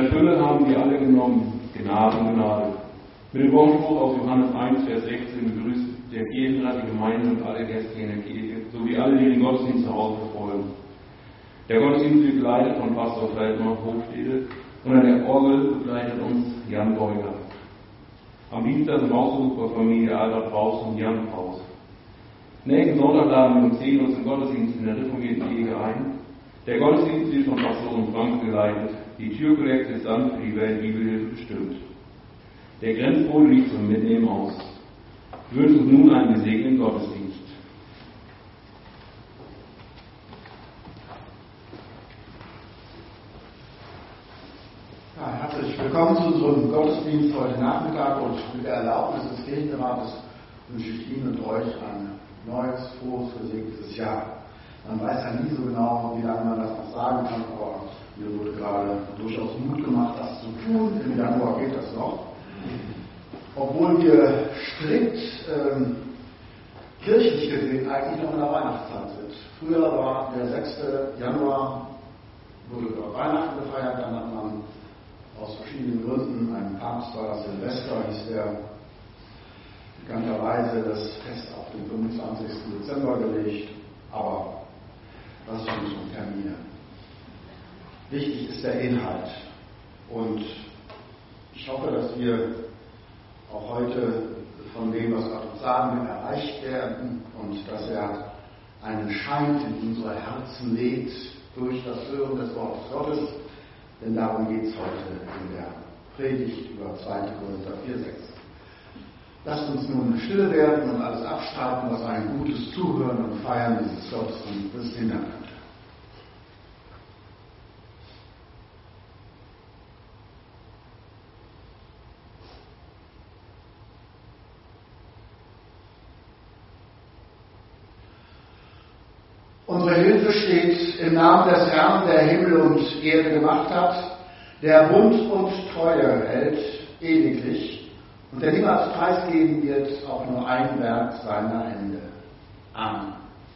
Fülle haben wir alle genommen, Gnade um Gnade. Mit dem Wortspruch aus Johannes 1, Vers 16 begrüßt der Kirchenrat die Gemeinde und alle Gäste in der Kirche, sowie alle, die den Gottesdienst zu Hause verfolgen. Der Gottesdienst wird geleitet von Pastor Feldmann Hofstede und an der Orgel begleitet uns Jan Beuger. Am Dienstag im Ausflug bei Familie Albert Braus und Jan Braus. Nächsten Sonntag laden wir um 10 Uhr zum Gottesdienst in der reformierten Ehe ein. Der Gottesdienst wird von Pastorin Frank geleitet. Die Türkollekte ist dann für die Weltbibelhilfe bestimmt. Der Grenzboden liegt zum Mitnehmen aus. Wir wünschen uns nun einen gesegneten Gottesdienst. Ja, herzlich willkommen zu unserem Gottesdienst heute Nachmittag und mit der Erlaubnis des Kirchenrates wünsche ich Ihnen und euch ein neues, frohes, gesegnetes Jahr. Man weiß ja nie so genau, wie lange man das noch sagen kann, aber mir wurde gerade durchaus Mut gemacht, das zu tun. Im Januar geht das noch. Obwohl wir strikt kirchlich gesehen eigentlich noch in der Weihnachtszeit sind. Früher war der 6. Januar, wurde über Weihnachten gefeiert, dann hat man aus verschiedenen Gründen, ein Papst war das Silvester, hieß der, bekannterweise das Fest auf den 25. Dezember gelegt, aber das sind so Termine. Wichtig ist der Inhalt und ich hoffe, dass wir auch heute von dem, was Gott uns sagen will, erreicht werden und dass er einen Schein in unsere Herzen legt durch das Hören des Wortes Gottes. Denn darum geht es heute in der Predigt über 2. Korinther 4,6. Lasst uns nun still werden und alles abstreiten, was ein gutes Zuhören und Feiern dieses Gottesdienstes hindern könnte. Unsere Hilfe steht im Namen des Herrn, der Himmel und Erde gemacht hat, der Bund und Treue hält ewiglich und der niemals preisgeben wird, auch nur ein Werk seiner Hände. Amen.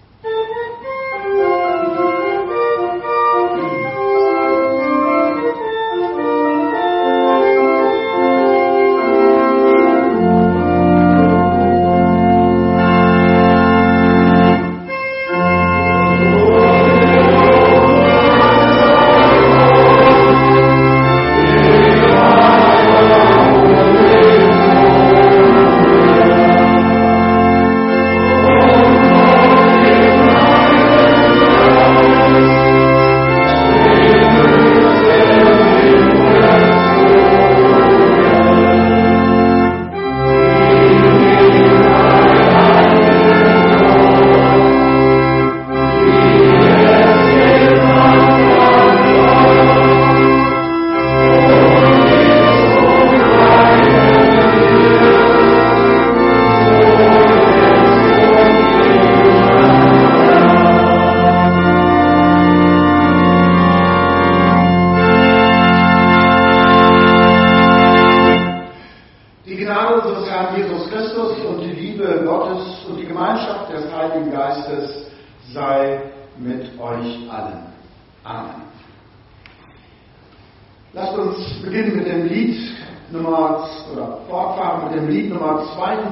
Fortfahren mit dem Lied Nummer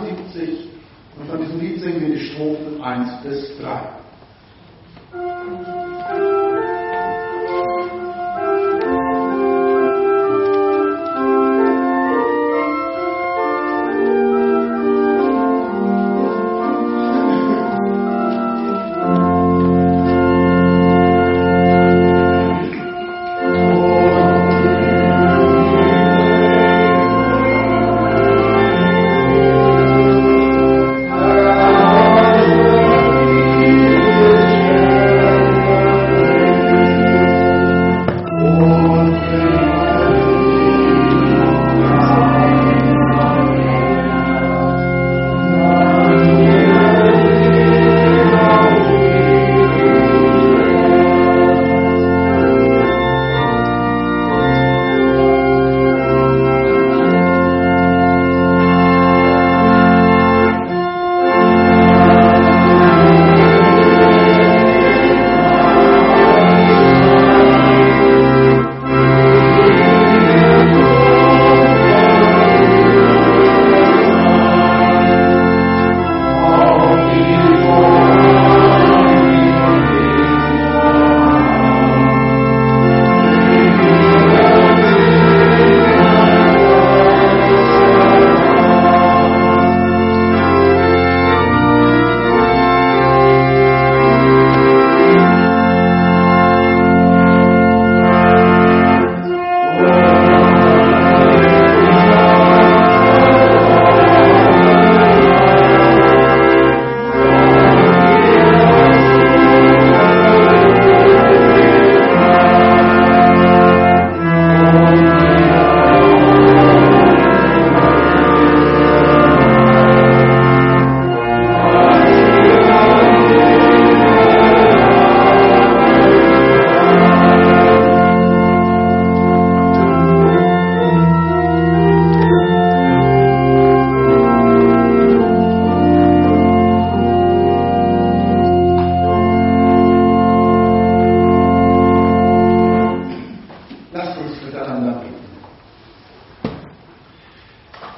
72 und von diesem Lied singen wir die Strophen 1 bis 3. Amen.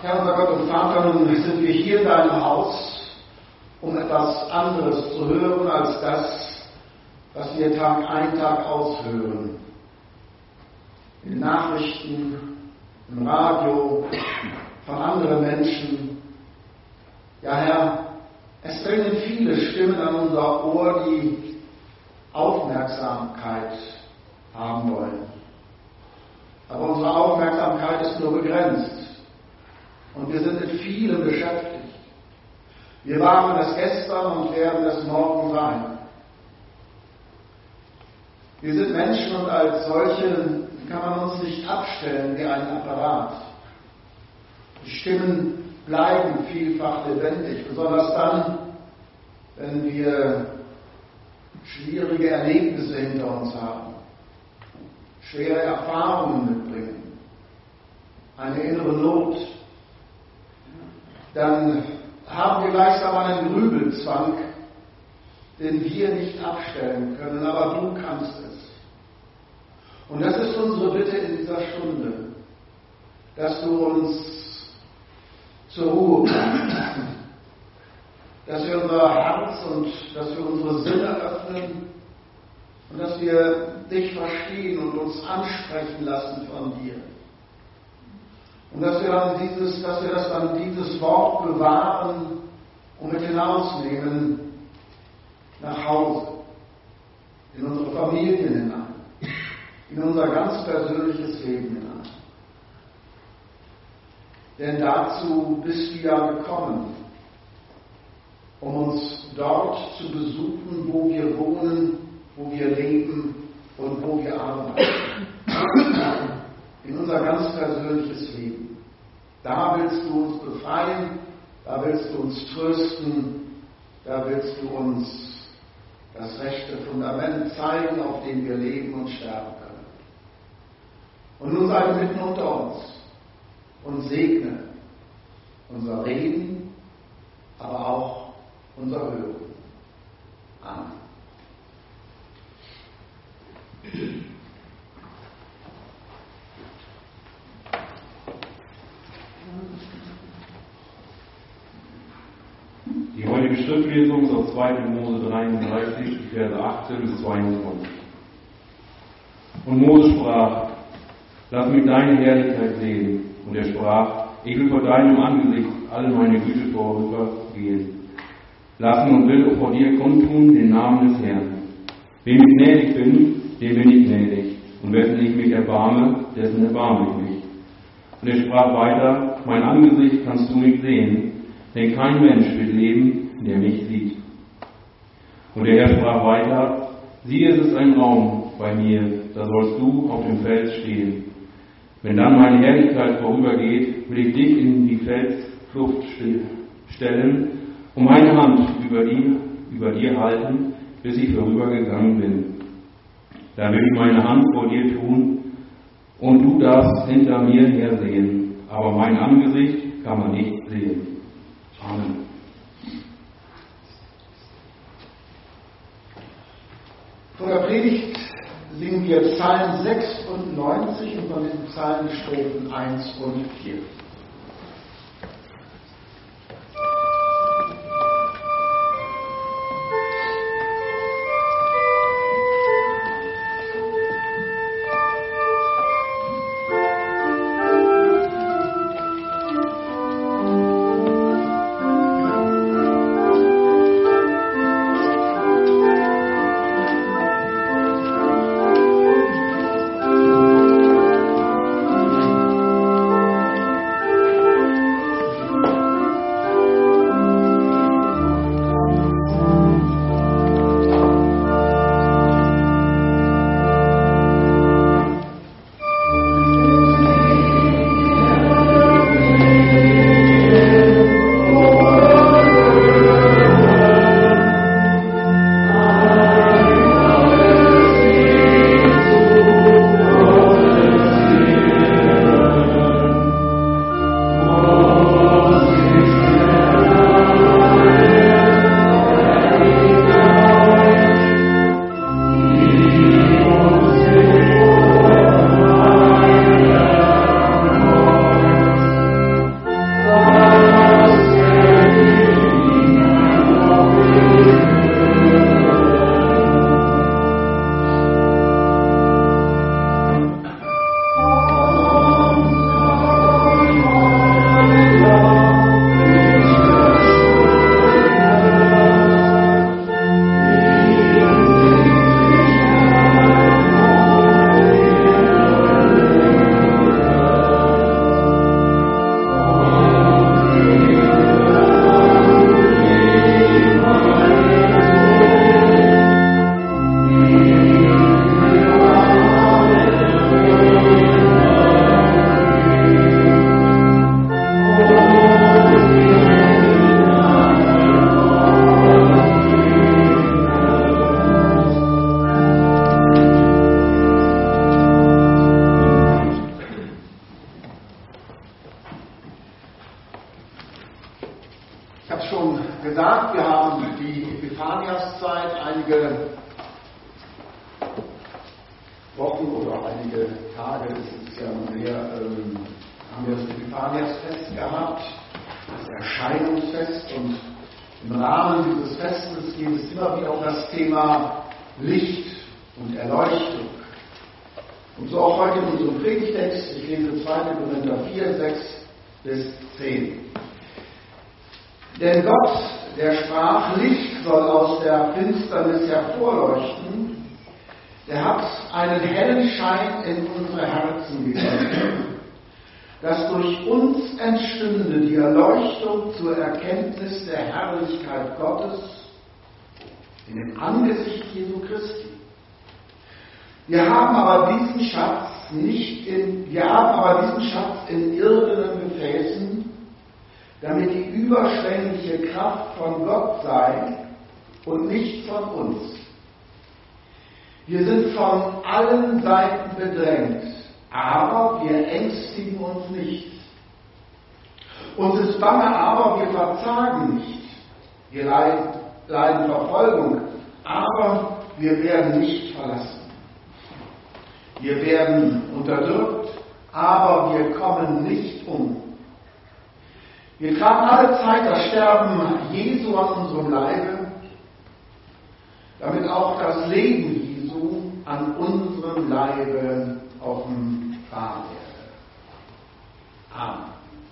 Herr unser Gott und Vater, nun sind wir hier in deinem Haus, um etwas anderes zu hören als das, was wir Tag ein, Tag aus hören. In den Nachrichten, im Radio, von anderen Menschen. Ja, Herr, es dringen viele Stimmen an unser Ohr, die Aufmerksamkeit haben wollen. Aber unsere Aufmerksamkeit ist nur begrenzt. Und wir sind mit vielem beschäftigt. Wir waren es gestern und werden es morgen sein. Wir sind Menschen und als solche kann man uns nicht abstellen wie ein Apparat. Die Stimmen bleiben vielfach lebendig, besonders dann, wenn wir schwierige Erlebnisse hinter uns haben, schwere Erfahrungen mitbringen, eine innere Not. Dann haben wir gleichsam einen Grübelzwang, den wir nicht abstellen können, aber du kannst es. Und das ist unsere Bitte in dieser Stunde, dass du uns zur Ruhe bringst, dass wir unser Herz und dass wir unsere Sinne öffnen und dass wir dich verstehen und uns ansprechen lassen von dir. Und dass wir dieses Wort bewahren und mit hinausnehmen nach Hause, in unsere Familien hinein, in unser ganz persönliches Leben hinein. Denn dazu bist du ja gekommen, um uns dort zu besuchen, wo wir wohnen, wo wir leben und wo wir arbeiten. In unser ganz persönliches Leben. Da willst du uns befreien, da willst du uns trösten, da willst du uns das rechte Fundament zeigen, auf dem wir leben und sterben können. Und nun sei mitten unter uns und segne unser Reden, aber auch unser Hören. Amen. Die heutige Schriftlesung ist aus 2. Mose 33, die Verse 18 bis 22. Und Mose sprach: Lass mich deine Herrlichkeit sehen. Und er sprach: Ich will vor deinem Angesicht alle meine Güte vorübergehen lassen und will vor dir kundtun den Namen des Herrn. Wem ich gnädig bin, dem bin ich gnädig. Und wessen ich mich erbarme, dessen erbarme ich mich. Und er sprach weiter: Mein Angesicht kannst du nicht sehen, denn kein Mensch wird leben, der mich sieht. Und der Herr sprach weiter: Siehe, es ist ein Raum bei mir, da sollst du auf dem Fels stehen. Wenn dann meine Herrlichkeit vorübergeht, will ich dich in die Felskluft stellen und meine Hand über dir halten, bis ich vorübergegangen bin. Da will ich meine Hand vor dir tun, und du darfst hinter mir her sehen, aber mein Angesicht kann man nicht sehen. Amen. Vor der Predigt singen wir Psalm 96 und von diesen Psalmen Strophen 1 und 4. habe es schon gesagt, wir haben die Epiphaniaszeit, einige Wochen oder einige Tage, es ist ja mehr, haben wir das Epiphaniasfest gehabt, das Erscheinungsfest, und im Rahmen dieses Festes geht es immer wieder um das Thema Licht und Erleuchtung. Und so auch heute in unserem Predigtext, ich lese 2. Korinther 4, 6 bis 10. Denn Gott, der sprach, Licht soll aus der Finsternis hervorleuchten, der hat einen hellen Schein in unsere Herzen gegeben, dass durch uns entstünde die Erleuchtung zur Erkenntnis der Herrlichkeit Gottes in dem Angesicht Jesu Christi. Wir haben aber diesen Schatz in irdenen Gefäßen, damit die überschwängliche Kraft von Gott sei und nicht von uns. Wir sind von allen Seiten bedrängt, aber wir ängstigen uns nicht. Uns ist bange, aber wir verzagen nicht. Wir leiden Verfolgung, aber wir werden nicht verlassen. Wir werden unterdrückt, aber wir kommen nicht um. Wir tragen alle Zeit das Sterben Jesu an unserem Leibe, damit auch das Leben Jesu an unserem Leibe offenbar werde. Amen.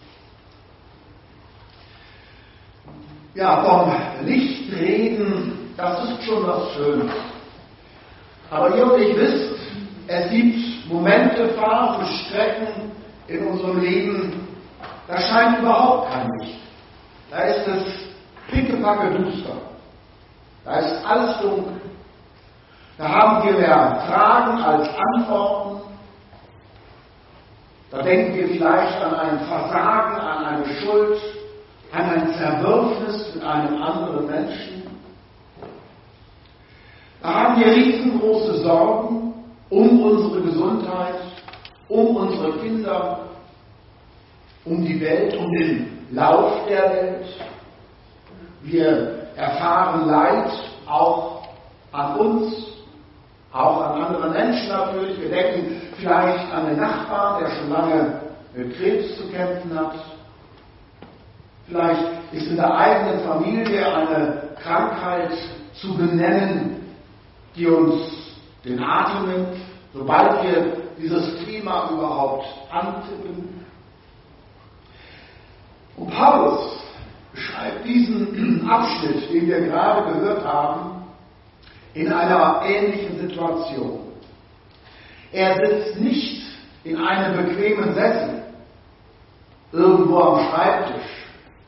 Ja, vom Licht reden, das ist schon was Schönes. Aber ihr und ich wisst, es gibt Momente, Phasen, Strecken in unserem Leben, da scheint überhaupt kein Licht. Da ist es pickepacke duster. Da ist alles dunkel. Da haben wir mehr Fragen als Antworten. Da denken wir vielleicht an ein Versagen, an eine Schuld, an ein Zerwürfnis mit einem anderen Menschen. Da haben wir riesengroße Sorgen um unsere Gesundheit, um unsere Kinder, um die Welt, um den Lauf der Welt. Wir erfahren Leid auch an uns, auch an anderen Menschen natürlich. Wir denken vielleicht an den Nachbarn, der schon lange mit Krebs zu kämpfen hat. Vielleicht ist in der eigenen Familie eine Krankheit zu benennen, die uns den Atem nimmt, sobald wir dieses Klima überhaupt antippen. Und Paulus beschreibt diesen Abschnitt, den wir gerade gehört haben, in einer ähnlichen Situation. Er sitzt nicht in einem bequemen Sessel irgendwo am Schreibtisch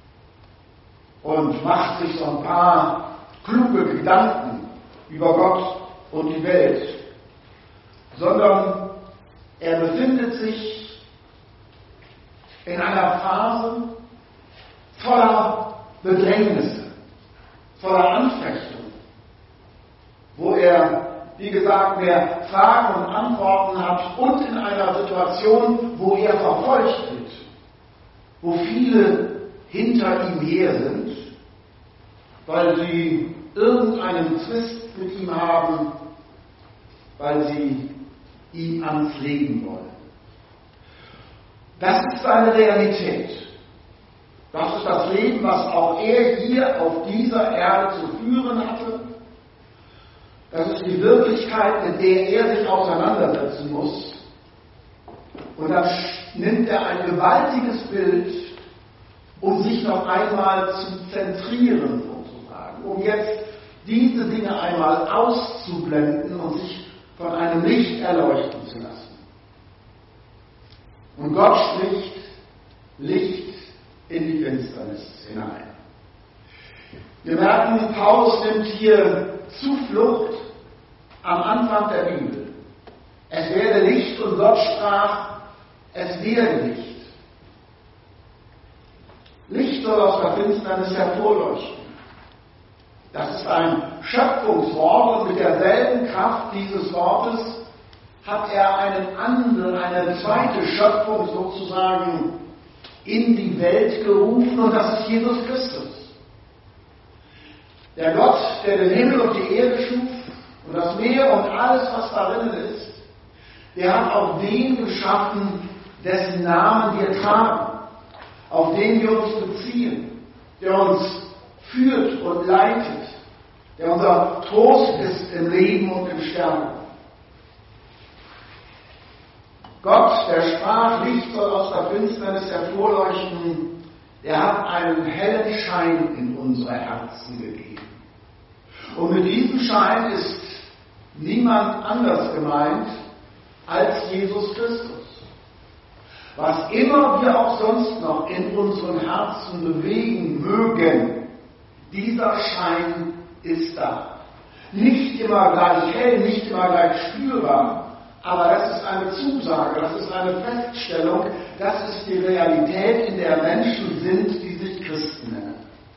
und macht sich so ein paar kluge Gedanken über Gott und die Welt, sondern er befindet sich in einer Phase voller Bedrängnisse, voller Anfechtung, wo er, wie gesagt, mehr Fragen und Antworten hat und in einer Situation, wo er verfolgt wird, wo viele hinter ihm her sind, weil sie irgendeinen Zwist mit ihm haben, weil sie ihm ans Leben wollen. Das ist seine Realität. Das ist das Leben, was auch er hier auf dieser Erde zu führen hatte. Das ist die Wirklichkeit, mit der er sich auseinandersetzen muss. Und dann nimmt er ein gewaltiges Bild, um sich noch einmal zu zentrieren, sozusagen, um jetzt diese Dinge einmal auszublenden und sich von einem Licht erleuchten zu lassen. Und Gott spricht Licht in die Finsternis hinein. Wir merken, Paulus nimmt hier Zuflucht am Anfang der Bibel. Es werde Licht und Gott sprach, es werde Licht. Licht soll aus der Finsternis hervorleuchten. Das ist ein Schöpfungswort und mit derselben Kraft dieses Wortes hat er eine zweite Schöpfung sozusagen in die Welt gerufen und das ist Jesus Christus. Der Gott, der den Himmel und die Erde schuf und das Meer und alles, was darin ist, der hat auch den geschaffen, dessen Namen wir tragen, auf den wir uns beziehen, der uns führt und leitet, der unser Trost ist im Leben und im Sterben. Gott, der sprach, Licht soll aus der Finsternis hervorleuchten, der hat einen hellen Schein in unsere Herzen gegeben. Und mit diesem Schein ist niemand anders gemeint als Jesus Christus. Was immer wir auch sonst noch in unseren Herzen bewegen mögen, dieser Schein ist da. Nicht immer gleich hell, nicht immer gleich spürbar, aber das ist eine Zusage, das ist eine Feststellung, das ist die Realität, in der Menschen sind, die sich Christen nennen.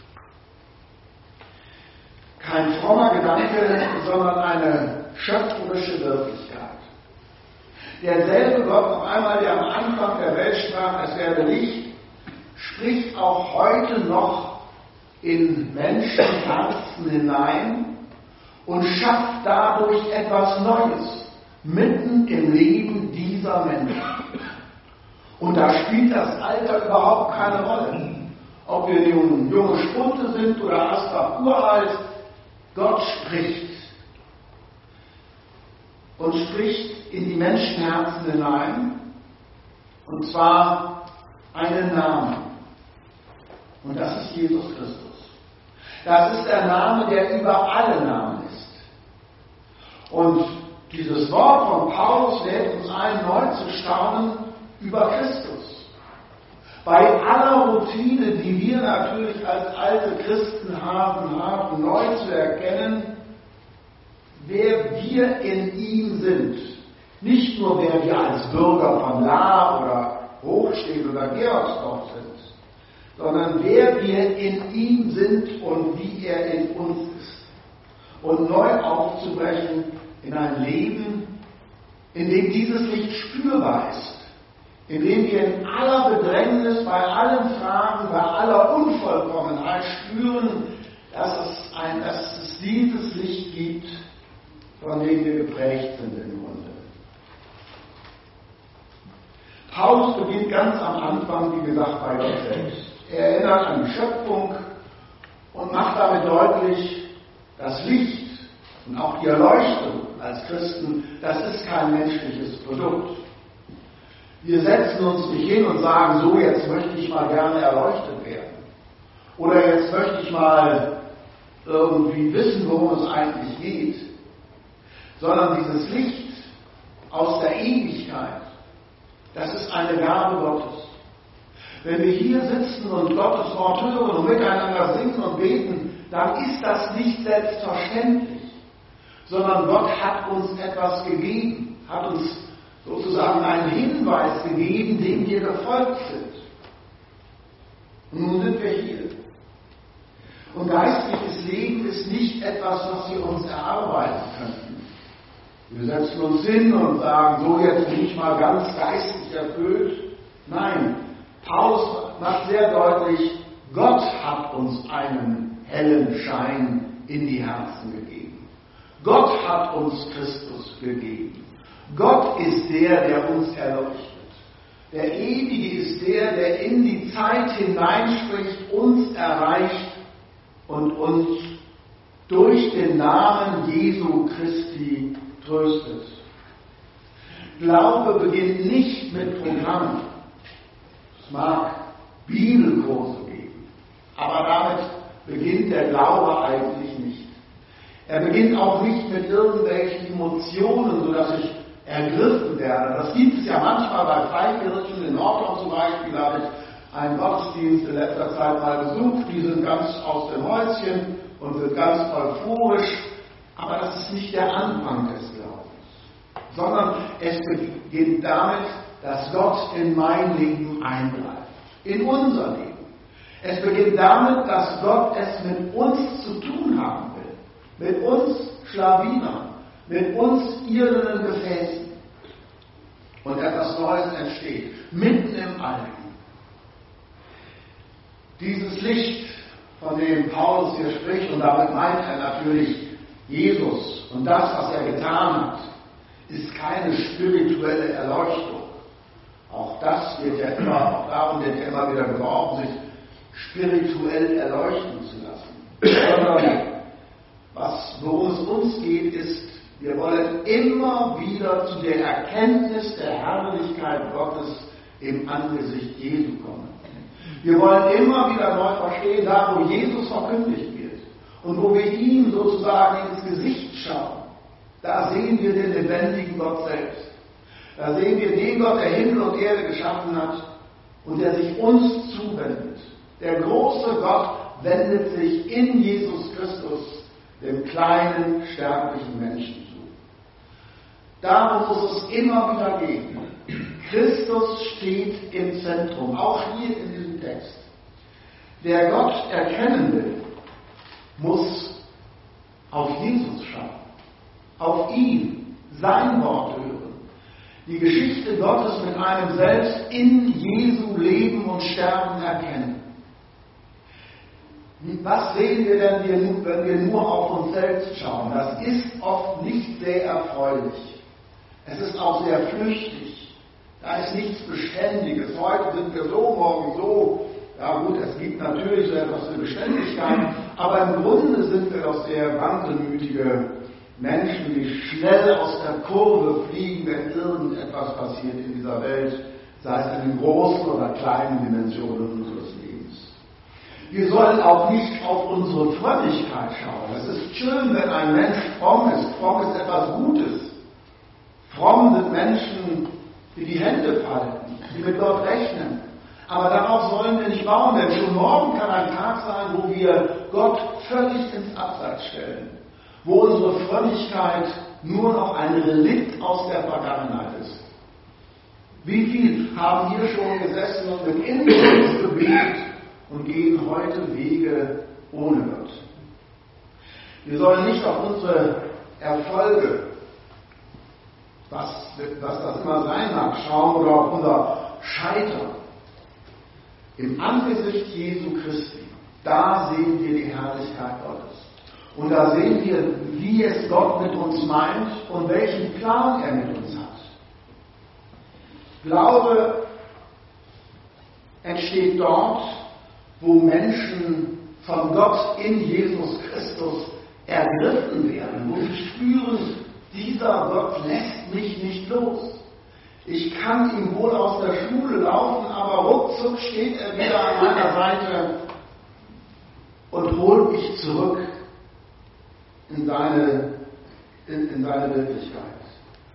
Kein frommer Gedanke, sondern eine schöpferische Wirklichkeit. Derselbe Gott, noch einmal, der am Anfang der Welt sprach, es werde Licht, spricht auch heute noch in Menschenherzen hinein und schafft dadurch etwas Neues, mitten im Leben dieser Menschen. Und da spielt das Alter überhaupt keine Rolle. Ob wir junge Spunte sind oder erst uralt, Gott spricht. Und spricht in die Menschenherzen hinein, und zwar einen Namen. Und das ist Jesus Christus. Das ist der Name, der über alle Namen ist. Und dieses Wort von Paulus lädt uns ein, neu zu staunen über Christus. Bei aller Routine, die wir natürlich als alte Christen haben, neu zu erkennen, wer wir in ihm sind. Nicht nur, wer wir als Bürger von Lahr oder Hochstedt oder Georgsdorf sind, sondern wer wir in ihm sind und wie er in uns ist. Und neu aufzubrechen in ein Leben, in dem dieses Licht spürbar ist, in dem wir in aller Bedrängnis, bei allen Fragen, bei aller Unvollkommenheit spüren, dass es dieses Licht gibt, von dem wir geprägt sind im Grunde. Paulus beginnt ganz am Anfang, wie gesagt, bei Gott selbst. Er erinnert an die Schöpfung und macht damit deutlich, das Licht und auch die Erleuchtung als Christen, das ist kein menschliches Produkt. Wir setzen uns nicht hin und sagen, so, jetzt möchte ich mal gerne erleuchtet werden. Oder jetzt möchte ich mal irgendwie wissen, worum es eigentlich geht. Sondern dieses Licht aus der Ewigkeit, das ist eine Gabe Gottes. Wenn wir hier sitzen und Gottes Wort hören und miteinander singen und beten, dann ist das nicht selbstverständlich, sondern Gott hat uns etwas gegeben, hat uns sozusagen einen Hinweis gegeben, dem wir gefolgt sind. Und nun sind wir hier. Und geistliches Leben ist nicht etwas, was wir uns erarbeiten könnten. Wir setzen uns hin und sagen, so, jetzt bin ich mal ganz geistlich erfüllt. Nein, Paulus macht sehr deutlich, Gott hat uns einen hellen Schein in die Herzen gegeben. Gott hat uns Christus gegeben. Gott ist der uns erleuchtet. Der Ewige ist der in die Zeit hineinspricht, uns erreicht und uns durch den Namen Jesu Christi tröstet. Glaube beginnt nicht mit Programmen. Es mag Bibelkurse geben, aber damit beginnt der Glaube eigentlich nicht. Er beginnt auch nicht mit irgendwelchen Emotionen, sodass ich ergriffen werde. Das gibt es ja manchmal bei Freikirchen. In Nordhorn zum Beispiel habe ich einen Gottesdienst in letzter Zeit mal besucht. Die sind ganz aus dem Häuschen und sind ganz euphorisch. Aber das ist nicht der Anfang des Glaubens, sondern es beginnt damit, dass Gott in mein Leben eingreift, in unser Leben. Es beginnt damit, dass Gott es mit uns zu tun haben will, mit uns Schlawinern, mit uns irdenen Gefäßen. Und etwas Neues entsteht, mitten im Alten. Dieses Licht, von dem Paulus hier spricht, und damit meint er natürlich Jesus und das, was er getan hat, ist keine spirituelle Erleuchtung. Auch das wird ja immer, auch darum wird ja immer wieder geworben, sich spirituell erleuchten zu lassen. Sondern worum es uns geht, ist, wir wollen immer wieder zu der Erkenntnis der Herrlichkeit Gottes im Angesicht Jesu kommen. Wir wollen immer wieder neu verstehen, da wo Jesus verkündigt wird und wo wir ihm sozusagen ins Gesicht schauen, da sehen wir den lebendigen Gott selbst. Da sehen wir den Gott, der Himmel und Erde geschaffen hat und der sich uns zuwendet. Der große Gott wendet sich in Jesus Christus dem kleinen, sterblichen Menschen zu. Darum muss es immer wieder gehen. Christus steht im Zentrum, auch hier in diesem Text. Wer Gott erkennen will, muss auf Jesus schauen, auf ihn, sein Wort hören, die Geschichte Gottes mit einem selbst in Jesu Leben und Sterben erkennen. Was sehen wir denn, wenn wir nur auf uns selbst schauen? Das ist oft nicht sehr erfreulich. Es ist auch sehr flüchtig. Da ist nichts Beständiges. Heute sind wir so, morgen so. Ja gut, es gibt natürlich so etwas wie Beständigkeit, aber im Grunde sind wir doch sehr wankelmütige Menschen, die schnell aus der Kurve fliegen, wenn irgendetwas passiert in dieser Welt, sei es in den großen oder kleinen Dimensionen unseres Lebens. Wir sollen auch nicht auf unsere Frömmigkeit schauen. Es ist schön, wenn ein Mensch fromm ist. Fromm ist etwas Gutes. Fromm sind Menschen, die die Hände falten, die mit Gott rechnen. Aber darauf sollen wir nicht bauen, denn schon morgen kann ein Tag sein, wo wir Gott völlig ins Abseits stellen. Wo unsere Frömmigkeit nur noch ein Relikt aus der Vergangenheit ist. Wie viel haben hier schon gesessen und mit Inbrunst gebetet und gehen heute Wege ohne Gott? Wir sollen nicht auf unsere Erfolge, was das immer sein mag, schauen oder auf unser Scheitern. Im Angesicht Jesu Christi, da sehen wir die Herrlichkeit Gottes. Und da sehen wir, wie es Gott mit uns meint und welchen Plan er mit uns hat. Glaube entsteht dort, wo Menschen von Gott in Jesus Christus ergriffen werden, wo sie spüren, dieser Gott lässt mich nicht los. Ich kann ihm wohl aus der Schule laufen, aber ruckzuck steht er wieder an meiner Seite und holt mich zurück in seine Wirklichkeit.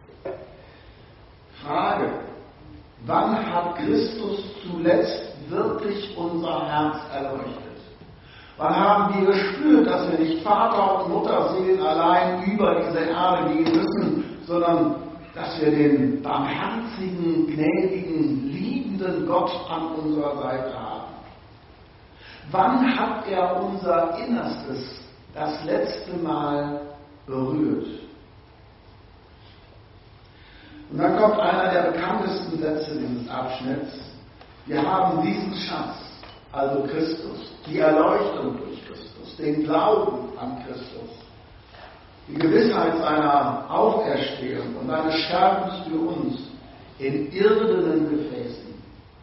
Frage: Wann hat Christus zuletzt wirklich unser Herz erleuchtet? Wann haben wir gespürt, dass wir nicht Vater und Mutterseelen allein über diese Erde gehen müssen, sondern dass wir den barmherzigen, gnädigen, liebenden Gott an unserer Seite haben? Wann hat er unser Innerstes das letzte Mal berührt? Und dann kommt einer der bekanntesten Sätze dieses Abschnitts. Wir haben diesen Schatz, also Christus, die Erleuchtung durch Christus, den Glauben an Christus, die Gewissheit seiner Auferstehung und seines Sterbens für uns in irdenen Gefäßen.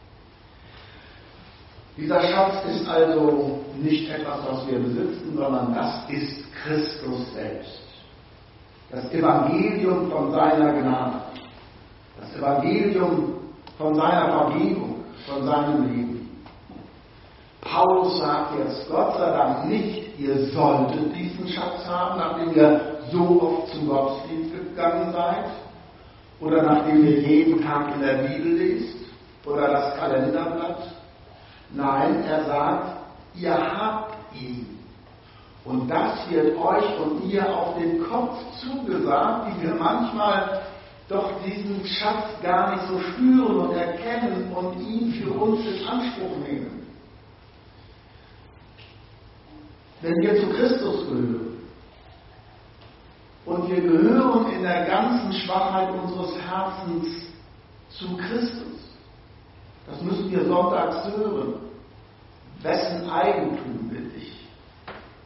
Dieser Schatz ist also nicht etwas, was wir besitzen, sondern das ist Christus selbst. Das Evangelium von seiner Gnade. Das Evangelium von seiner Vergebung, von seinem Leben. Paulus sagt jetzt, Gott sei Dank nicht, ihr solltet diesen Schatz haben, nachdem ihr so oft zum Gottesdienst gegangen seid oder nachdem ihr jeden Tag in der Bibel lest oder das Kalenderblatt. Nein, er sagt, ihr habt ihn. Und das wird euch und mir auf den Kopf zugesagt, die wir manchmal doch diesen Schatz gar nicht so spüren und erkennen und ihn für uns in Anspruch nehmen. Wenn wir zu Christus gehören und wir gehören in der ganzen Schwachheit unseres Herzens zu Christus, das müssen wir sonntags hören. Wessen Eigentum bin ich?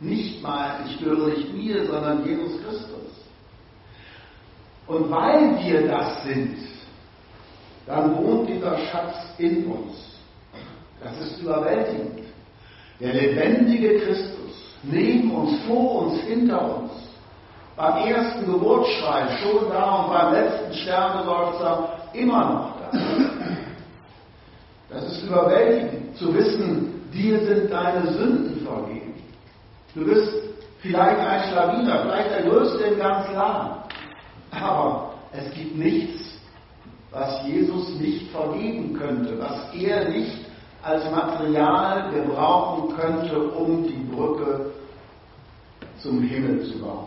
Nicht ich gehöre nicht mir, sondern Jesus Christus. Und weil wir das sind, dann wohnt dieser Schatz in uns. Das ist überwältigend. Der lebendige Christus, neben uns, vor uns, hinter uns, beim ersten Geburtsschrei schon da und beim letzten Sterbeseufzer immer noch da. Das ist überwältigend, zu wissen, dir sind deine Sünden vergeben. Du bist vielleicht ein Schlawiner, vielleicht der Größte im ganzen Land. Aber es gibt nichts, was Jesus nicht vergeben könnte, was er nicht als Material gebrauchen könnte, um die Brücke zum Himmel zu bauen.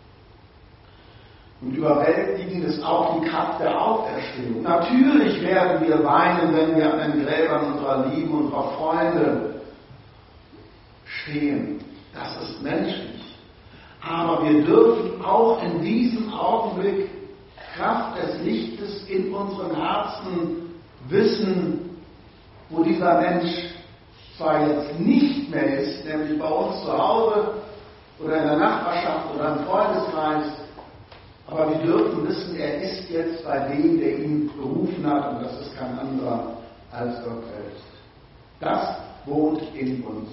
Und überwältigend ist auch die Kraft der Auferstehung. Natürlich werden wir weinen, wenn wir an den Gräbern unserer Lieben, unserer Freunde stehen. Das ist menschlich. Aber wir dürfen auch in diesem Augenblick Kraft des Lichtes in unseren Herzen wissen, wo dieser Mensch zwar jetzt nicht mehr ist, nämlich bei uns zu Hause oder in der Nachbarschaft oder im Freundeskreis, aber wir dürfen wissen, er ist jetzt bei dem, der ihn berufen hat, und das ist kein anderer als Gott selbst. Das wohnt in uns.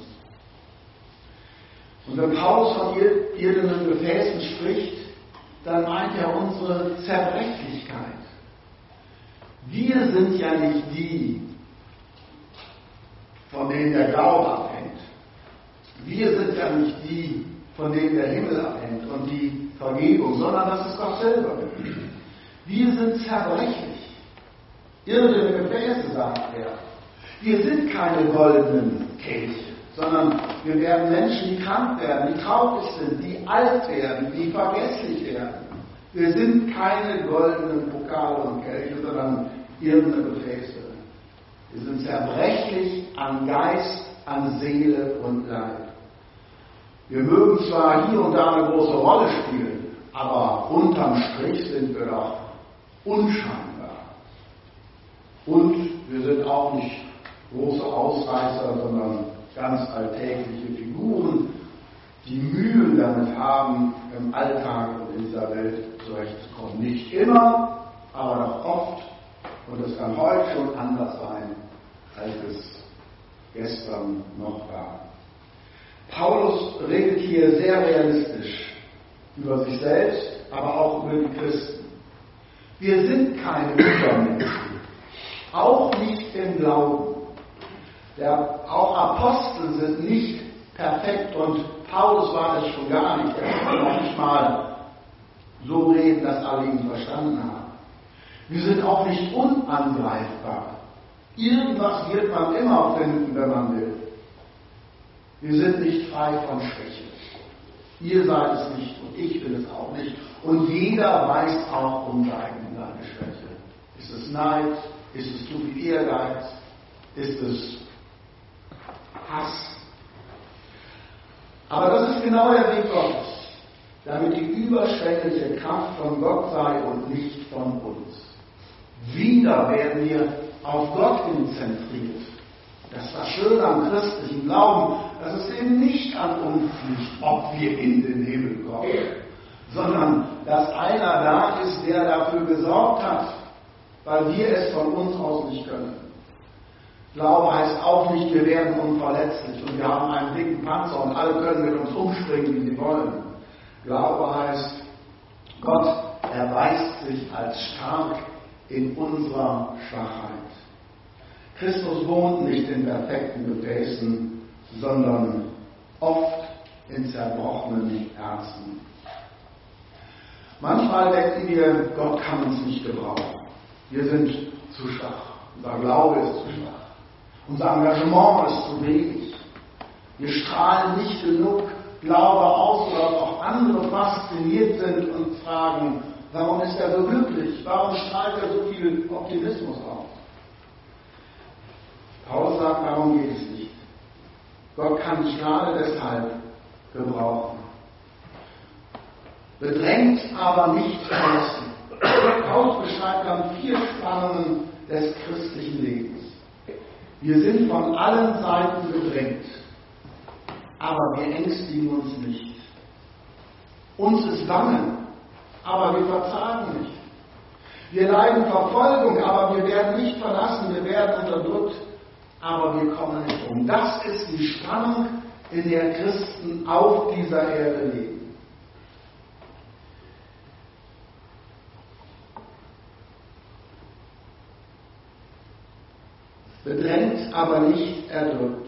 Und wenn Paulus von irdenen Gefäßen spricht, dann meint er unsere Zerbrechlichkeit. Wir sind ja nicht die, von denen der Glaube abhängt. Wir sind ja nicht die, von denen der Himmel abhängt und die Vergebung, sondern das ist Gott selber. Wir sind zerbrechlich. Irdene Gefäße, sagt er. Wir sind keine goldenen Kelche, sondern wir werden Menschen, die krank werden, die traurig sind, die alt werden, die vergesslich werden. Wir sind keine goldenen Pokale und Kelche, sondern irdene Gefäße. Wir sind zerbrechlich an Geist, an Seele und Leib. Wir mögen zwar hier und da eine große Rolle spielen, aber unterm Strich sind wir doch unscheinbar. Und wir sind auch nicht große Ausreißer, sondern ganz alltägliche Figuren, die Mühe damit haben, im Alltag und in dieser Welt zurechtzukommen. Nicht immer, aber doch oft. Und es kann heute schon anders sein, als es gestern noch war. Paulus redet hier sehr realistisch über sich selbst, aber auch über die Christen. Wir sind keine Übermenschen, auch nicht im Glauben. Auch Apostel sind nicht perfekt und Paulus war es schon gar nicht. Er kann noch nicht mal so reden, dass alle ihn verstanden haben. Wir sind auch nicht unangreifbar. Irgendwas wird man immer finden, wenn man will. Wir sind nicht frei von Schwäche. Ihr seid es nicht und ich bin es auch nicht. Und jeder weiß auch um seine Schwäche. Ist es Neid? Ist es zu viel Ehrgeiz? Ist es Hass? Aber das ist genau der Weg Gottes, damit die überschwängliche Kraft von Gott sei und nicht von uns. Wieder werden wir auf Gott hin zentriert. Das ist das Schöne am christlichen Glauben, dass es eben nicht an uns liegt, ob wir in den Himmel kommen, sondern dass einer da ist, der dafür gesorgt hat, weil wir es von uns aus nicht können. Glaube heißt auch nicht, wir werden unverletzlich und wir haben einen dicken Panzer und alle können mit uns umspringen, wie sie wollen. Glaube heißt, Gott erweist sich als stark in unserer Schwachheit. Christus wohnt nicht in perfekten Gefäßen, sondern oft in zerbrochenen Herzen. Manchmal denken wir, Gott kann uns nicht gebrauchen. Wir sind zu schwach. Unser Glaube ist zu schwach. Unser Engagement ist zu wenig. Wir strahlen nicht genug Glaube aus, sodass auch andere fasziniert sind und fragen, warum ist er so glücklich? Warum strahlt er so viel Optimismus aus? Paulus sagt, darum geht es nicht. Gott kann dich gerade deshalb gebrauchen. Bedrängt, aber nicht vergessen. Paulus beschreibt dann 4 Spannungen des christlichen Lebens. Wir sind von allen Seiten bedrängt. aber wir ängstigen uns nicht. Uns ist bange, aber wir verzagen nicht. Wir leiden Verfolgung, aber wir werden nicht verlassen, wir werden unterdrückt, aber wir kommen nicht um. Das ist die Spannung, in der Christen auf dieser Erde leben. Bedrängt, aber nicht erdrückt.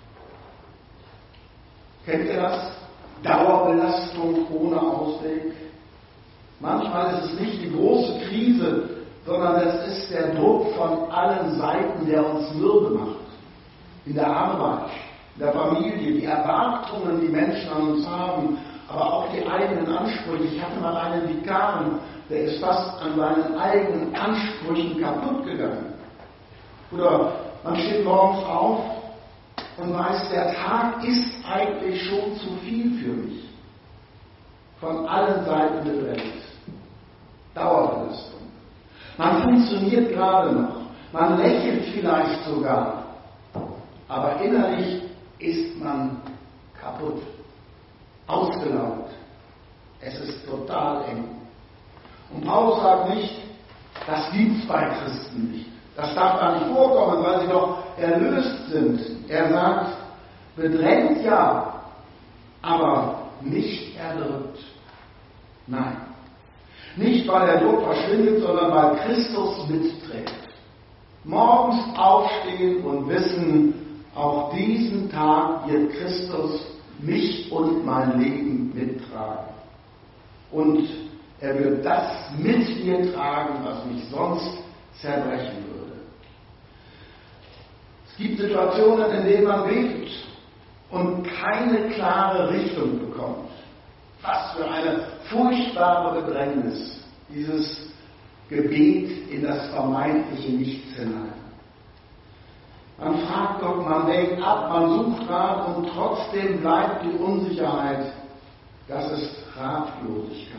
Kennt ihr das? Dauerbelastung ohne Ausweg. Manchmal ist es nicht die große Krise, sondern es ist der Druck von allen Seiten, der uns mürbe macht. In der Arbeit, in der Familie, die Erwartungen, die Menschen an uns haben, aber auch die eigenen Ansprüche. Ich hatte mal einen Vikar, der ist fast an seinen eigenen Ansprüchen kaputt gegangen. Oder man steht morgens auf und weiß, der Tag ist eigentlich schon zu viel für mich. Von allen Seiten bedrängt. Dauerbelastung. Man funktioniert gerade noch. Man lächelt vielleicht sogar. Aber innerlich ist man kaputt. Ausgelaugt. Es ist total eng. Und Paulus sagt nicht, das gibt es bei Christen nicht. Das darf gar nicht vorkommen, weil sie doch erlöst sind. Er sagt, bedrängt ja, aber nicht erdrückt. Nein. Nicht, weil der Druck verschwindet, sondern weil Christus mitträgt. Morgens aufstehen und wissen, auch diesen Tag wird Christus mich und mein Leben mittragen. Und er wird das mit mir tragen, was mich sonst zerbrechen würde. Es gibt Situationen, in denen man betet und keine klare Richtung bekommt. Was für eine furchtbare Bedrängnis, dieses Gebet in das vermeintliche Nichts hinein. Man fragt Gott, man wägt ab, man sucht Rat und trotzdem bleibt die Unsicherheit. Das ist Ratlosigkeit.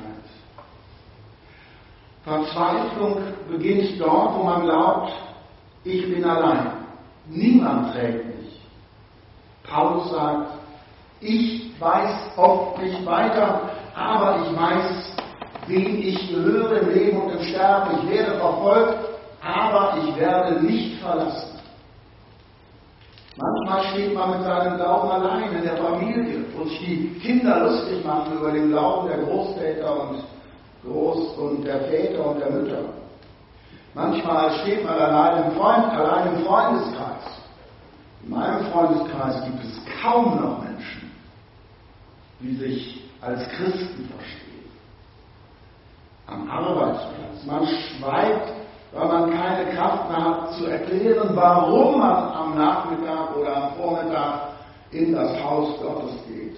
Verzweiflung beginnt dort, wo man glaubt, ich bin allein. Niemand trägt mich. Paulus sagt, ich weiß oft nicht weiter, aber ich weiß, wen ich gehöre im Leben und im Sterben. Ich werde verfolgt, aber ich werde nicht verlassen. Manchmal steht man mit seinem Glauben allein in der Familie, wo sich die Kinder lustig machen über den Glauben der Großväter und der Väter und der Mütter. Manchmal steht man allein im Freundeskreis. In meinem Freundeskreis gibt es kaum noch Menschen, die sich als Christen verstehen. Am Arbeitsplatz. Man schweigt, weil man keine Kraft mehr hat zu erklären, warum man am Nachmittag oder am Vormittag in das Haus Gottes geht.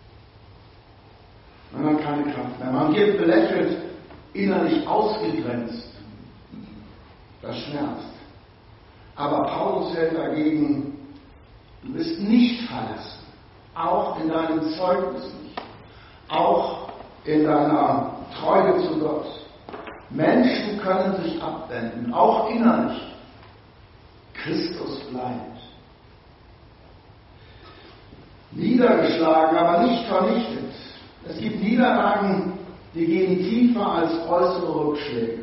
Man hat keine Kraft mehr. Man wird belächelt, innerlich ausgegrenzt. Das schmerzt. Aber Paulus hält dagegen, du bist nicht verlassen. Auch in deinem Zeugnis nicht. Auch in deiner Treue zu Gott. Menschen können sich abwenden, auch innerlich. Christus bleibt. Niedergeschlagen, aber nicht vernichtet. Es gibt Niederlagen, die gehen tiefer als äußere Rückschläge.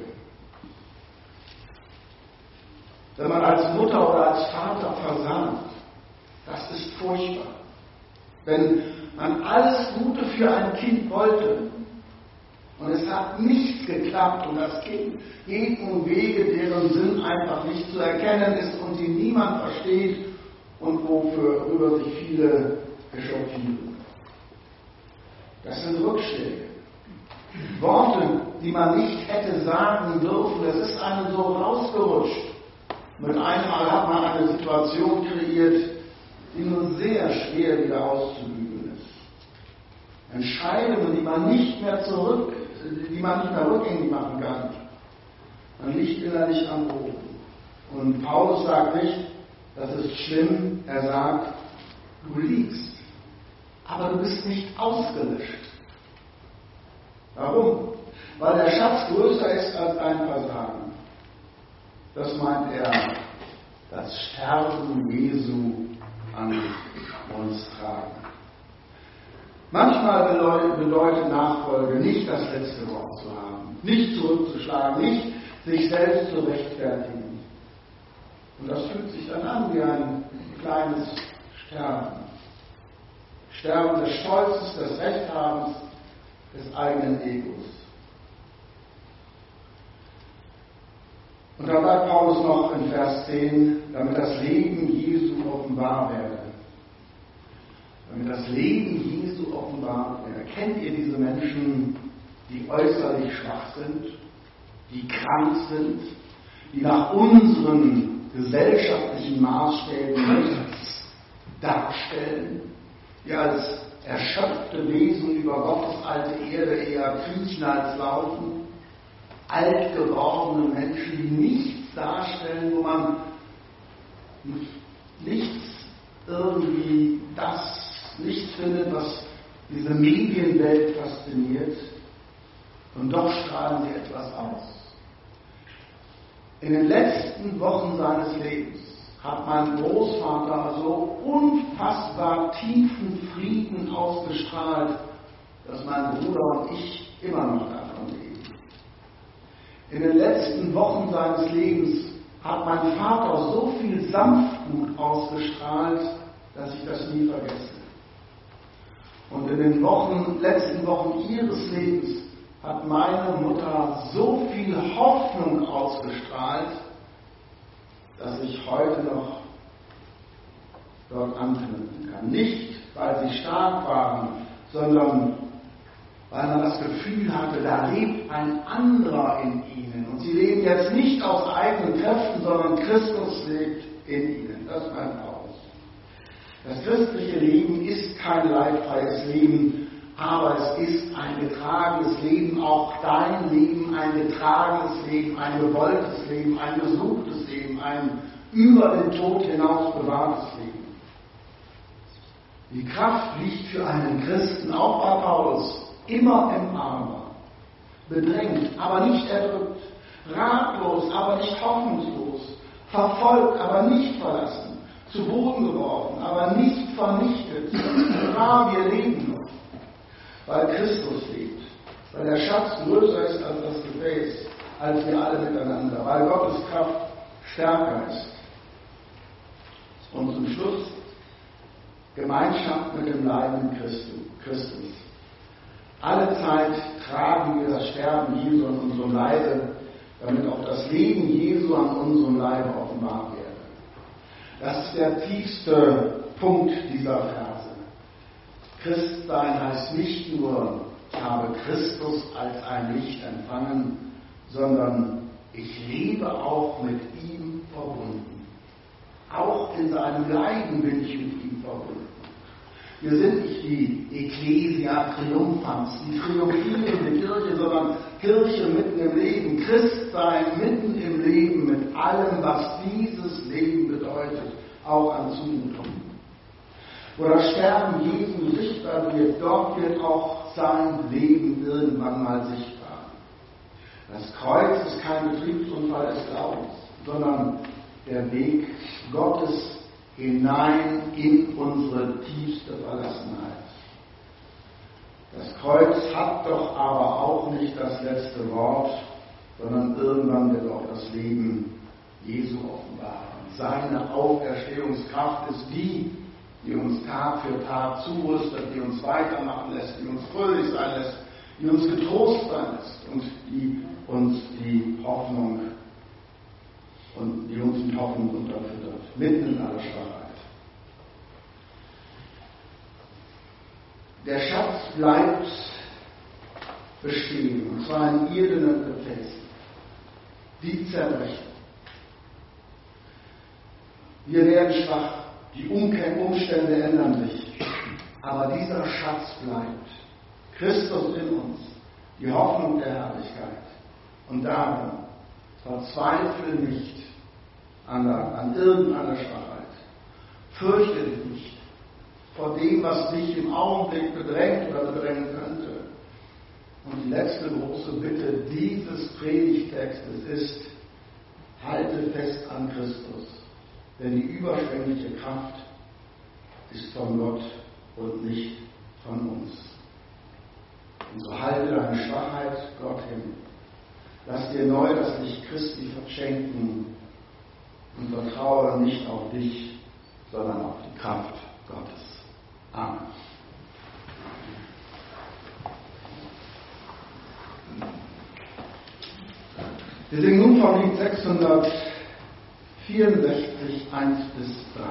Wenn man als Mutter oder als Vater versagt, das ist furchtbar. Wenn man alles Gute für ein Kind wollte und es hat nicht geklappt und das Kind geht um Wege, deren Sinn einfach nicht zu erkennen ist und die niemand versteht und worüber sich viele echauffieren. Das sind Rückschläge. Worte, die man nicht hätte sagen dürfen, das ist einem so rausgerutscht. Mit einem Mal hat man eine Situation kreiert, die nur sehr schwer wieder auszubügeln ist. Entscheidungen, die man nicht mehr rückgängig machen kann. Man liegt innerlich am Boden. Und Paulus sagt nicht, das ist schlimm, er sagt, du liegst, aber du bist nicht ausgelöscht. Warum? Weil der Schatz größer ist als dein Versagen. Das meint er, das Sterben Jesu an uns tragen. Manchmal bedeutet Nachfolge nicht das letzte Wort zu haben, nicht zurückzuschlagen, nicht sich selbst zu rechtfertigen. Und das fühlt sich dann an wie ein kleines Sterben. Sterben des Stolzes, des Rechthabens, des eigenen Egos. Und da bleibt Paulus noch in Vers 10, damit das Leben Jesu offenbar werde. Damit das Leben Jesu offenbar werde. Kennt ihr diese Menschen, die äußerlich schwach sind, die krank sind, die nach unseren gesellschaftlichen Maßstäben nichts darstellen, die als erschöpfte Wesen über Gottes alte Erde eher kriechen als laufen, alt gewordene Menschen, die nichts darstellen, wo man nichts findet, was diese Medienwelt fasziniert, und doch strahlen sie etwas aus. In den letzten Wochen seines Lebens hat mein Großvater so unfassbar tiefen Frieden ausgestrahlt, dass mein Bruder und ich immer noch davon leben. In den letzten Wochen seines Lebens hat mein Vater so viel Sanftmut ausgestrahlt, dass ich das nie vergesse. Und in den letzten Wochen ihres Lebens hat meine Mutter so viel Hoffnung ausgestrahlt, dass ich heute noch dort anknüpfen kann. Nicht, weil sie stark waren, sondern weil man das Gefühl hatte, da lebt ein anderer in ihnen. Und sie leben jetzt nicht aus eigenen Kräften, sondern Christus lebt in ihnen. Das ist mein Paulus. Das christliche Leben ist kein leidfreies Leben, aber es ist ein getragenes Leben, auch dein Leben, ein getragenes Leben, ein gewolltes Leben, ein gesuchtes Leben, ein über den Tod hinaus bewahrtes Leben. Die Kraft liegt für einen Christen, auch bei Paulus, immer im Armer, bedrängt, aber nicht erdrückt, ratlos, aber nicht hoffnungslos, verfolgt, aber nicht verlassen, zu Boden geworfen, aber nicht vernichtet. Ja, wir leben noch, weil Christus lebt, weil der Schatz größer ist als das Gefäß, als wir alle miteinander, weil Gottes Kraft stärker ist. Und zum Schluss Gemeinschaft mit dem leidenden Christus. Alle Zeit tragen wir das Sterben Jesu an unserem Leibe, damit auch das Leben Jesu an unserem Leibe offenbar werde. Das ist der tiefste Punkt dieser Verse. Christsein heißt nicht nur, ich habe Christus als ein Licht empfangen, sondern ich lebe auch mit ihm verbunden. Auch in seinem Leiden bin ich mit ihm verbunden. Wir sind nicht die Ecclesia Triumphans, die triumphierende Kirche, sondern Kirche mitten im Leben, Christsein mitten im Leben mit allem, was dieses Leben bedeutet, auch an Zumutungen. Wo das Sterben Jesu sichtbar wird, dort wird auch sein Leben irgendwann mal sichtbar. Das Kreuz ist kein Betriebsunfall des Glaubens, sondern der Weg Gottes hinein in unsere tiefste Verlassenheit. Das Kreuz hat doch aber auch nicht das letzte Wort, sondern irgendwann wird auch das Leben Jesu offenbaren. Seine Auferstehungskraft ist die uns Tag für Tag zurüstet, die uns weitermachen lässt, die uns fröhlich sein lässt, die uns getrost sein lässt und die uns die Hoffnung und die uns mit Hoffnung unterfüttert, mitten in aller Schwachheit. Der Schatz bleibt bestehen, und zwar in irdenen Gefäßen. Die zerbrechen. Wir werden schwach, die Umstände ändern sich, aber dieser Schatz bleibt. Christus in uns, die Hoffnung der Herrlichkeit. Und darum verzweifle nicht an irgendeiner Schwachheit. Fürchte dich nicht vor dem, was dich im Augenblick bedrängt oder bedrängen könnte. Und die letzte große Bitte dieses Predigtextes ist, halte fest an Christus, denn die überschwängliche Kraft ist von Gott und nicht von uns. Und so halte deine Schwachheit Gott hin. Lass dir neu das Licht Christi verschenken und vertraue nicht auf dich, sondern auf die Kraft Gottes. Amen. Wir singen nun vom Lied 664, 1 bis 3.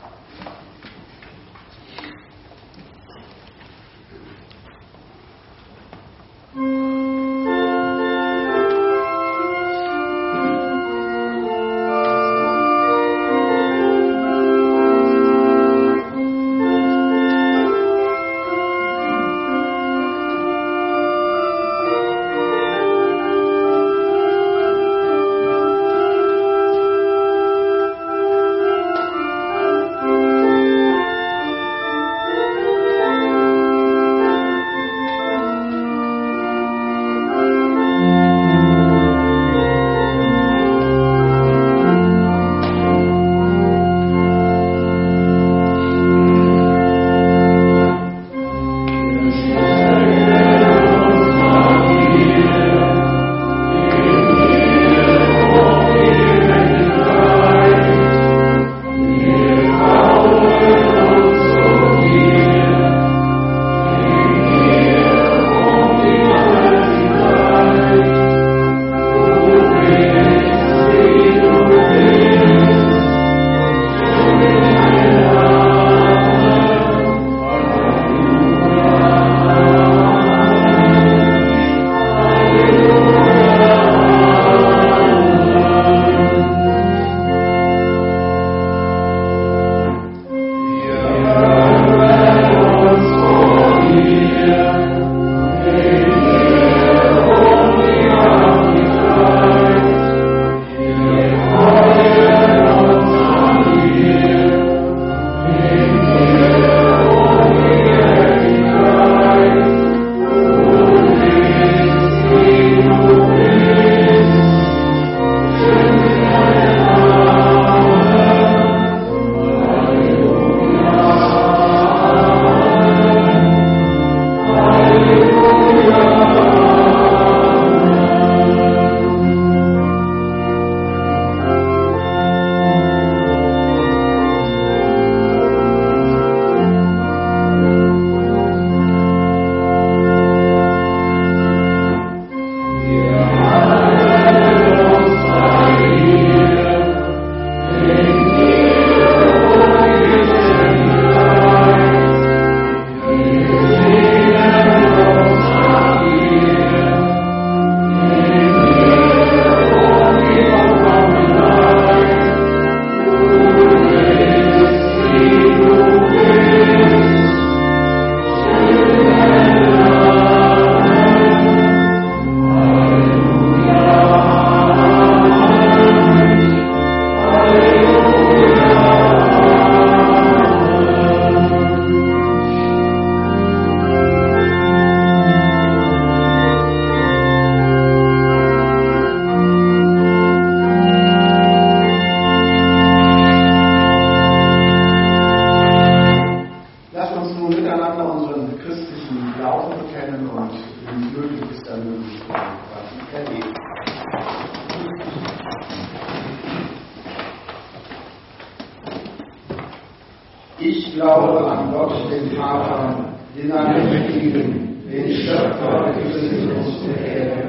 Ich glaube an Gott, den Vater, den Allmächtigen, den Schöpfer des Himmels und der Erde,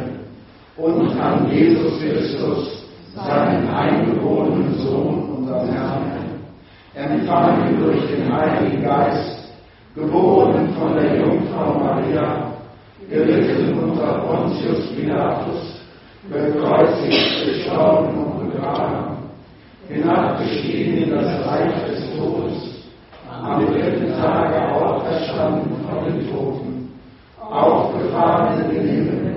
und an Jesus Christus, seinen eingeborenen Sohn, unseren Herrn, empfangen durch den Heiligen Geist, geboren von der Jungfrau Maria, gelitten unter Pontius Pilatus, gekreuzigt, gestorben und begraben, hinabgestiegen in das Reich des Todes, am dritten Tage auferstanden von den Toten, aufgefahren in den Himmel,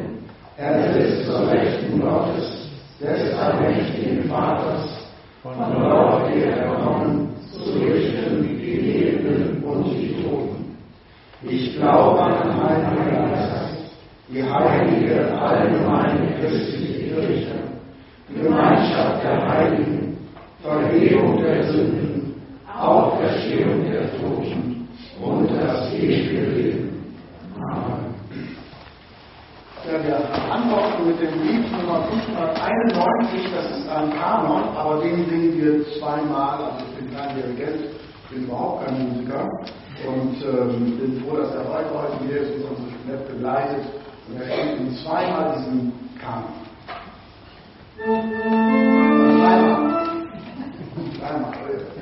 er sitzt zur Rechten Gottes, des allmächtigen Vaters, von dort wird er kommen, zu richten die Lebenden und die Toten. Ich glaube an den Heiligen Geist, die heilige, allgemeine christliche Kirche, die Gemeinschaft der Heiligen, Vergebung der Sünden, Auferstehung der Toten und das ewige Leben. 91, das ist ein Kanon, aber den singen wir zweimal. Also ich bin kein Dirigent, ich bin überhaupt kein Musiker und bin froh, dass der Walter heute hier ist und uns so nett begleitet. Und er spielt ihm zweimal diesen Kanon. Dreimal.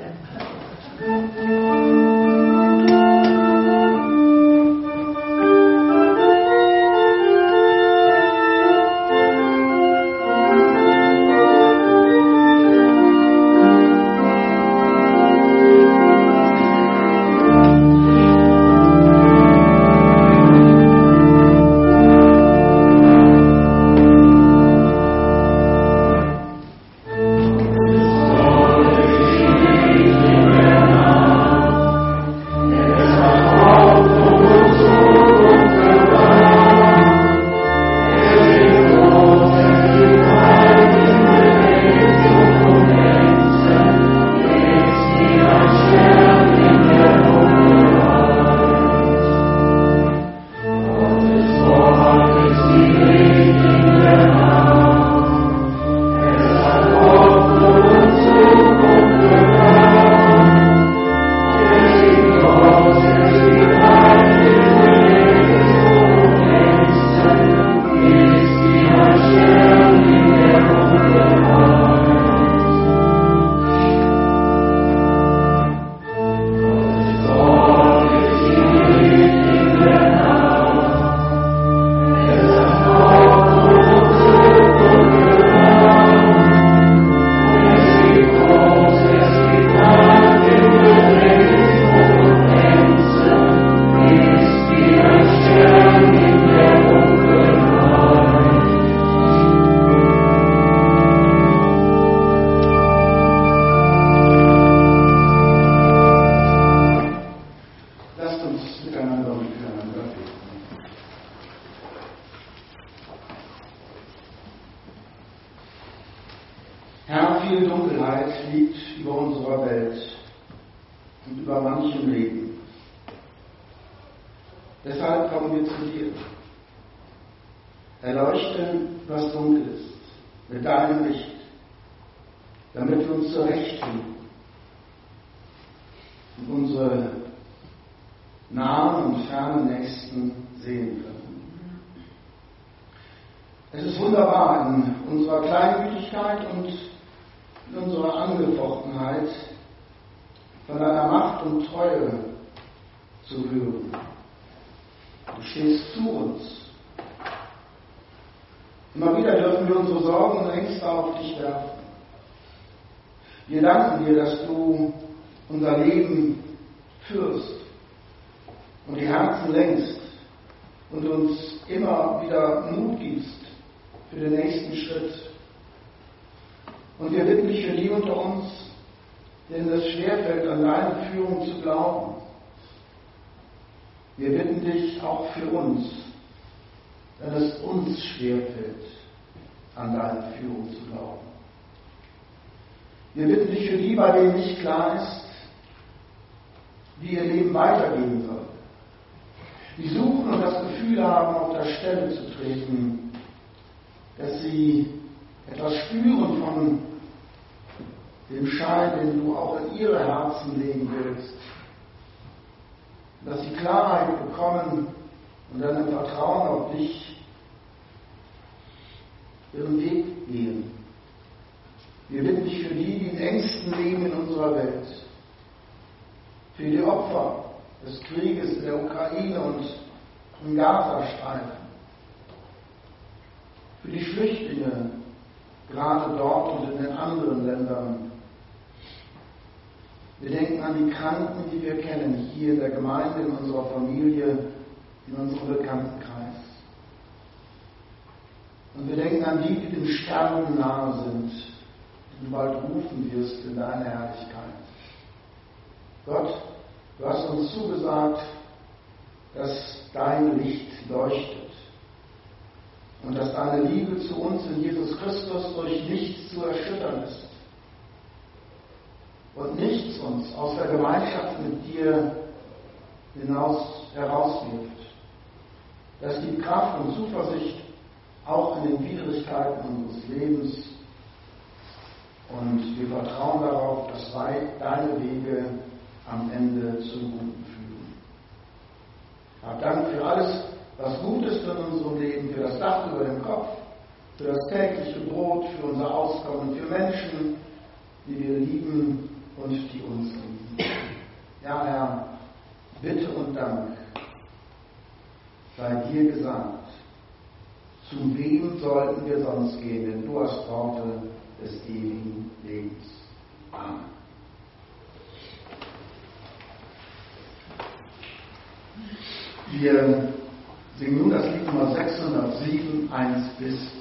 Herr, viel Dunkelheit liegt über unserer Welt und über manchem Leben. Deshalb kommen wir zu dir. Erleuchte, was dunkel ist, mit deinem Licht, damit wir uns zurechtfinden und unsere nahen und fernen Nächsten sehen können. Es ist wunderbar, in unserer Kleingütigkeit und in unserer Angefochtenheit von deiner Macht und Treue zu hören. Du stehst zu uns. Immer wieder dürfen wir unsere Sorgen und Ängste auf dich werfen. Wir danken dir, dass du unser Leben führst und die Herzen lenkst und uns immer wieder Mut gibst für den nächsten Schritt. Und wir bitten dich für die unter uns, denen es schwerfällt, an deine Führung zu glauben. Wir bitten dich auch für uns, wenn es uns schwerfällt, an deine Führung zu glauben. Wir bitten dich für die, bei denen nicht klar ist, wie ihr Leben weitergehen soll. Die suchen und das Gefühl haben, auf der Stelle zu treten, dass sie etwas spüren von dem Schein, den du auch in ihre Herzen legen willst. Dass sie Klarheit bekommen und dann im Vertrauen auf dich ihren Weg gehen. Wir bitten dich für die, die in Ängsten leben in unserer Welt, für die Opfer des Krieges in der Ukraine und im Gazastreifen, für die Flüchtlinge, gerade dort und in den anderen Ländern. Wir denken an die Kranken, die wir kennen, hier in der Gemeinde, in unserer Familie, in unserem Bekanntenkreis. Und wir denken an die, die dem Sterben nahe sind, die du bald rufen wirst in deine Herrlichkeit. Gott, du hast uns zugesagt, dass dein Licht leuchtet und dass deine Liebe zu uns in Jesus Christus durch nichts zu erschüttern ist und nichts uns aus der Gemeinschaft mit dir herauswirft. Das gibt Kraft und Zuversicht auch in den Widrigkeiten unseres Lebens. Und wir vertrauen darauf, dass deine Wege am Ende zum Guten führen. Hab Dank für alles, was gut ist in unserem Leben, für das Dach über dem Kopf, für das tägliche Brot, für unser Auskommen, für Menschen, die wir lieben und die uns lieben. Ja, Herr, Bitte und Dank sei dir gesagt. Zu wem sollten wir sonst gehen, denn du hast Worte des ewigen Lebens. Amen. Wir singen nun das Lied Nummer 607, 1 bis 4.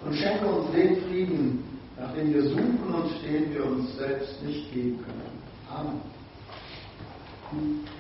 und schenke uns den Frieden, nach dem wir suchen und den wir uns selbst nicht geben können. Amen.